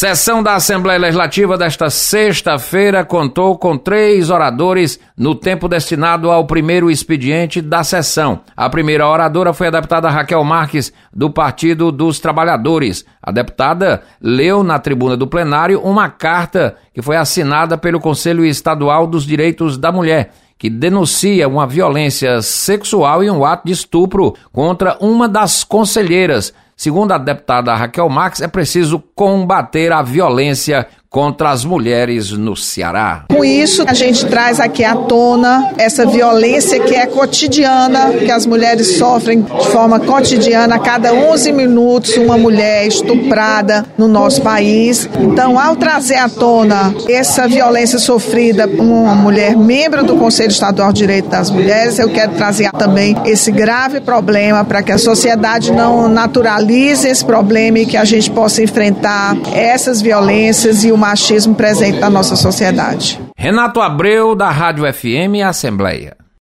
Sessão da Assembleia Legislativa desta sexta-feira contou com 3 oradores no tempo destinado ao primeiro expediente da sessão. A primeira oradora foi a deputada Raquel Marques, do Partido dos Trabalhadores. A deputada leu na tribuna do plenário uma carta que foi assinada pelo Conselho Estadual dos Direitos da Mulher, que denuncia uma violência sexual e um ato de estupro contra uma das conselheiras. Segundo a deputada Raquel Marques, é preciso combater a violência contra as mulheres no Ceará. Com isso, a gente traz aqui à tona essa violência que é cotidiana, que as mulheres sofrem de forma cotidiana. A cada 11 minutos, uma mulher é estuprada no nosso país. Então, ao trazer à tona essa violência sofrida por uma mulher membro do Conselho Estadual de Direitos das Mulheres, eu quero trazer também esse grave problema para que a sociedade não naturalize esse problema e que a gente possa enfrentar essas violências e o machismo presente na nossa sociedade. Renato Abreu, da Rádio FM Assembleia.